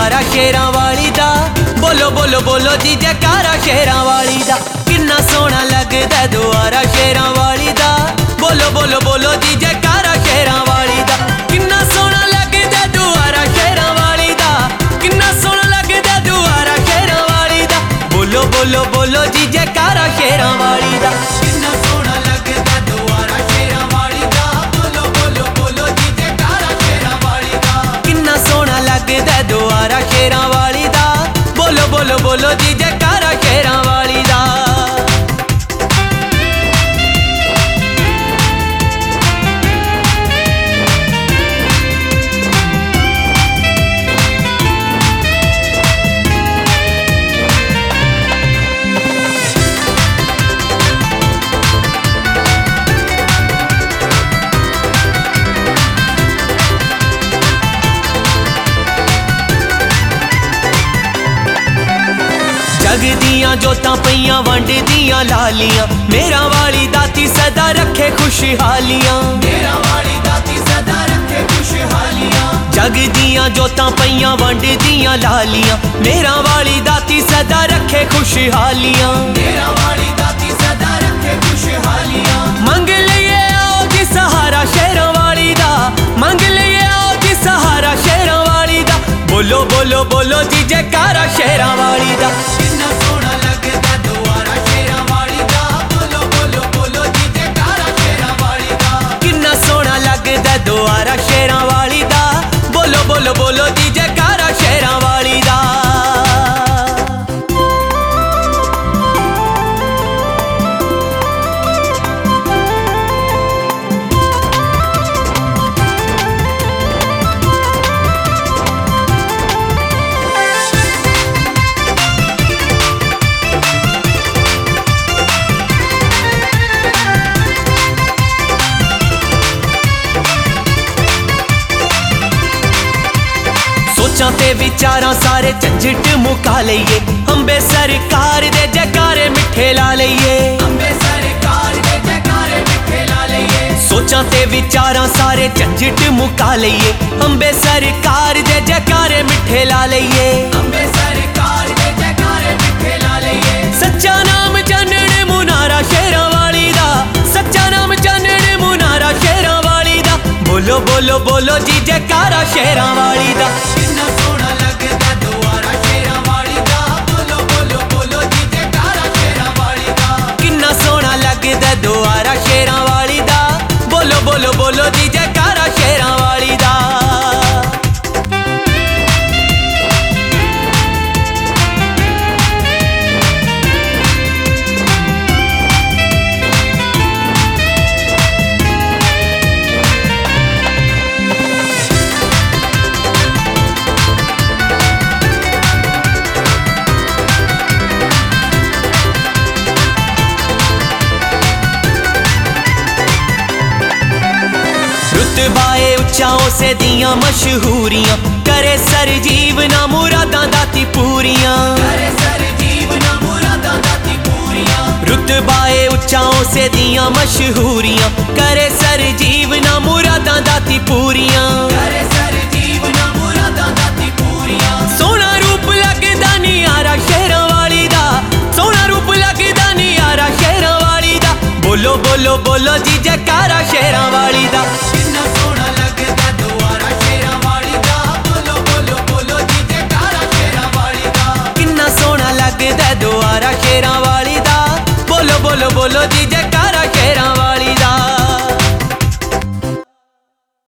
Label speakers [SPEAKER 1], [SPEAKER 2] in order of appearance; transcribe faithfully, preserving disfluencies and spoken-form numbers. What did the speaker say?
[SPEAKER 1] दुआरा शेरां वाली दा। बोलो बोलो बोलो जी जयकारा शेरां वाली दा। किन्ना सोहना लगदा दुआरा शेरां वाली दा। बोलो बोलो बोलो जी जयकारा शेरां वाली दा। किन्ना सोहना लगदा दुआरा शेरां वाली दा। किन्ना सोहना लगदा दुआरा शेरां वाली दा। बोलो बोलो बोलो जी जयकारा शेरां वाली दा। किन्ना सोहना लगदा दुआरा शेरां वाली दा। बोलो बोलो बोलो जी जयकारा शेरां वाली दा। किन्ना सोहना लगदा दुआरा शेरां वाली दा। बोलो बोलो बोलो जी जयकारा शेरां वाली दा। जग दियां जोतां पईयां वंड दियां लालियां। मेरा वाली दाती सदा रखे खुशहालियां। मेरा वाली दाती सदा रखे खुशहालियां। जग दियां जोतां पईयां वंड दियां लालियां। मेरा वाली दाती सदा रखे खुशहालियां। मेरा वाली दाती सदा रखे खुशहालियां। मंग लिए आओ जी सहारा शेरां वाली दा। मंग लिए आओ जी सहारा शेरां वाली दा। बोलो बोलो बोलो जी जयकारा शेरां वाली दा। किन्ना सोहना लगदा दुआरा शेरां वाली दा। बोलो बोलो बोलो जी जयकारा शेरां वाली दा। किन्ना सोहना लगदा दुआरा शेरां वाली दा। बोलो बोलो बोलो जी जयकारा शेरां वाली दा। सोचां ते विचारां सारे झंझट मुका लईए। अंबे सरकार दे जयकारे मिठे ला लईए। अंबे सरकार दे जयकारे मिठे ला लईए। सोचां ते विचारां सारे झंझट मुका लईए। अंबे सरकार दे जयकारे मिठे ला लईए। अंबे सरकार दे जयकारे मिठे ला लईए। सच्चा नाम जानण मुनारा शेरां वाली दा। सच्चा नाम जानण मुनारा शेरां वाली दा। बोलो बोलो बोलो जी जयकारा शेरां वाली दा। किन्ना सोहना लगदा दुआरा शेरां वाली दा। बोलो बोलो बोलो जी जयकारा शेरां वाली दा। किन्ना सोहना लगदा दुआरा शेरां वाली दा। बोलो बोलो बोलो जी जयकारा शेरां वाली दा। रुतबाए उच्चाओं से दियां मशहूरियां। करे सर जीवना मुरादां दाती पूरियां। करे सर जीवना मुरादां दाती पूरियां। रुतबाए उच्चाओं से दियां मशहूरियां। करे सर जीवना मुरादां दाती पूरियां। करे सर जीवना मुरादां दाती पूरियां। सोहना रूप लगदा नियारा शेरां वाली दा। सोहना रूप लगदा नियारा शेरां वाली दा। बोलो बोलो बोलो जी जयकारा शेरां वाली दा।